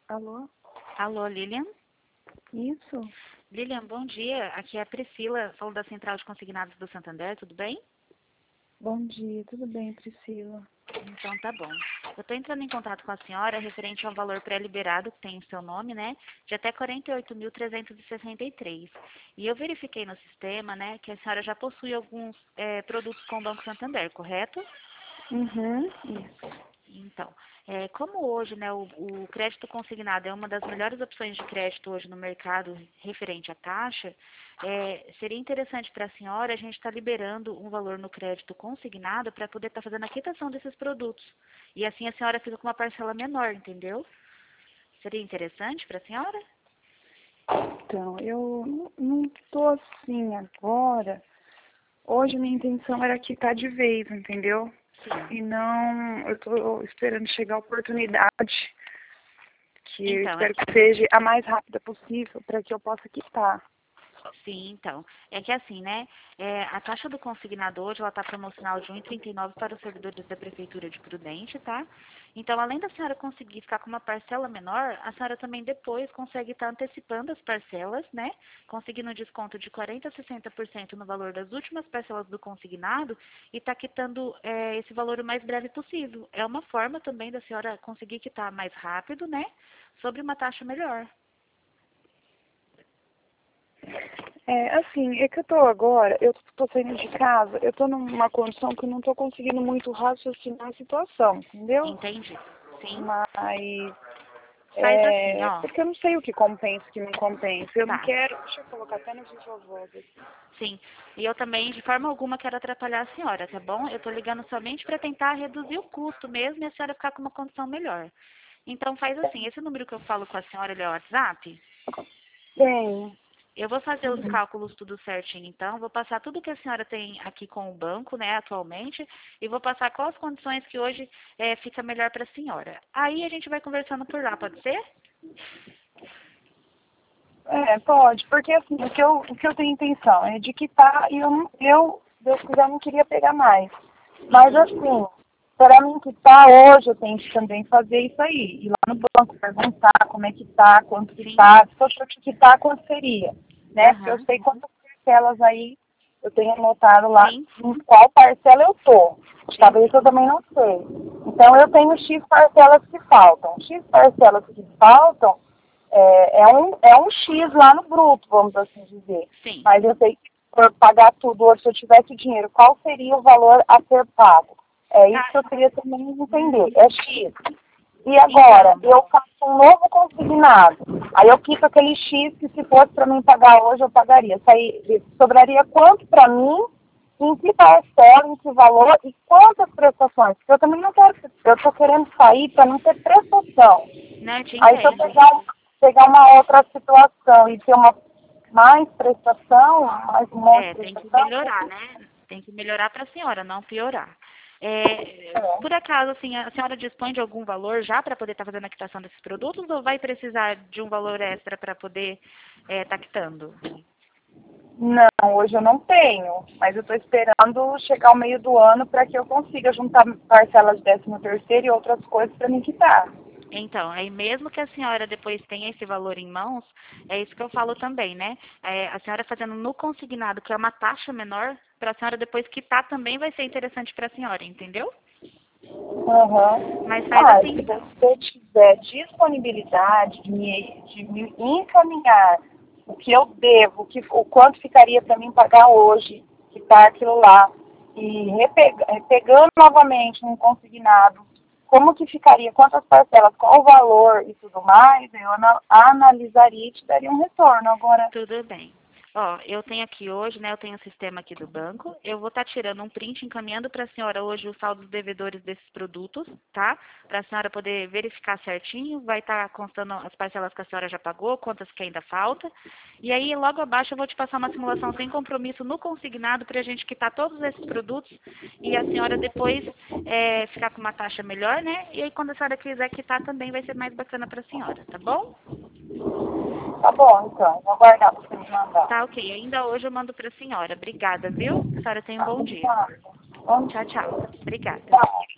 Alô? Alô, Lilian? Isso? Lilian, bom dia. Aqui é a Priscila, falo da Central de Consignados do Santander, tudo bem? Bom dia, tudo bem, Priscila? Então tá bom. Eu estou entrando em contato com a senhora referente ao valor pré-liberado que tem o seu nome, né, de até 48.363. E eu verifiquei no sistema, né, que a senhora já possui alguns produtos com o Banco Santander, correto? Isso. Então, como hoje, né, o crédito consignado é uma das melhores opções de crédito hoje no mercado referente à taxa, seria interessante para a senhora a gente estar liberando um valor no crédito consignado para poder estar fazendo a quitação desses produtos. E assim a senhora fica com uma parcela menor, entendeu? Seria interessante para a senhora? Então, eu não tô assim agora. Hoje minha intenção era quitar de vez, entendeu? Sim. E não, eu tô esperando chegar a oportunidade, que eu Então, espero que seja a mais rápida possível para que eu possa quitar. sim, então. É que assim, né? A taxa do consignado hoje, ela está promocional de 1,39 para os servidores da Prefeitura de Prudente, tá? Então, além da senhora conseguir ficar com uma parcela menor, a senhora também depois consegue estar antecipando as parcelas, né? Conseguindo um desconto de 40% a 60% no valor das últimas parcelas do consignado e tá quitando esse valor o mais breve possível. É uma forma também da senhora conseguir quitar mais rápido, né? Sobre uma taxa melhor. Assim, é que eu tô agora, eu tô saindo de casa, eu tô numa condição que eu não tô conseguindo muito raciocinar a situação, entendeu? Entende? Sim. Mas Faz assim, ó. porque eu não sei o que compensa e o que não compensa. Eu não Tá. quero. Deixa eu colocar até no viva voz aqui. Sim. E eu também, de forma alguma, quero atrapalhar a senhora, tá bom? Eu tô ligando somente para tentar reduzir o custo mesmo e a senhora ficar com uma condição melhor. Então faz assim, esse número que eu falo com a senhora, ele é o WhatsApp? Tenho. Eu vou fazer os cálculos tudo certinho, então. Vou passar tudo que a senhora tem aqui com o banco, né, atualmente, e vou passar quais condições que hoje fica melhor para a senhora. Aí a gente vai conversando por lá, pode ser? Pode, porque assim, o que eu tenho intenção é de quitar e Deus quiser, não queria pegar mais. Mas assim, para mim quitar hoje, eu tenho que também fazer isso aí. Ir lá no banco, perguntar como é que tá, quanto que Sim. tá, se fosse eu te quitar, quanto seria, né? Porque eu Aham. sei quantas parcelas aí, eu tenho anotado lá Sim. em qual parcela eu tô. Sim. Talvez eu também não sei. Então eu tenho X parcelas que faltam. X parcelas que faltam é um X lá no bruto, vamos assim dizer. Sim. Mas eu sei que por pagar tudo, ou se eu tivesse dinheiro, qual seria o valor a ser pago? É isso Tá. que eu queria também entender. É X. E agora, eu faço um novo consignado. Aí eu quito aquele X que se fosse para mim pagar hoje, eu pagaria. Isso aí sobraria quanto para mim, em que parcela, em que valor e quantas prestações? Porque eu também não quero, eu estou querendo sair para não ter prestação. Não, eu te Aí se eu entendo. pegar uma outra situação e ter uma mais prestação, mais um monte de Tem que prestação, melhorar, né? Tem que melhorar para a senhora, não piorar. é. Por acaso, assim, a senhora dispõe de algum valor já para poder estar fazendo a quitação desses produtos ou vai precisar de um valor extra para poder estar quitando? Não, hoje eu não tenho, mas eu estou esperando chegar ao meio do ano para que eu consiga juntar parcelas de 13º e outras coisas para me quitar. Então, aí mesmo que a senhora depois tenha esse valor em mãos, é isso que eu falo também, né? A senhora fazendo no consignado, que é uma taxa menor, para a senhora depois quitar também vai ser interessante para a senhora, entendeu? Uhum. Mas faz assim Se então. você tiver disponibilidade de me encaminhar o que eu devo, o quanto ficaria para mim pagar hoje, quitar aquilo lá, e pegando novamente um consignado, como que ficaria, quantas parcelas, qual o valor e tudo mais, eu analisaria e te daria um retorno. Agora, Tudo bem. Ó, eu tenho aqui hoje, né? Eu tenho o sistema aqui do banco. Eu vou estar tirando um print, encaminhando para a senhora hoje o saldo dos devedores desses produtos, tá? Para a senhora poder verificar certinho. Vai estar constando as parcelas que a senhora já pagou, quantas que ainda falta. E aí, logo abaixo, eu vou te passar uma simulação sem compromisso no consignado para a gente quitar todos esses produtos e a senhora depois ficar com uma taxa melhor, né? E aí, quando a senhora quiser quitar, também vai ser mais bacana para a senhora, tá bom? tá bom, então, vou aguardar para você me mandar. Tá, ok. Ainda hoje eu mando para a senhora. Obrigada, viu? A senhora tenha um bom dia. Obrigada. Bom Tchau, dia. tchau. Obrigada. Tchau.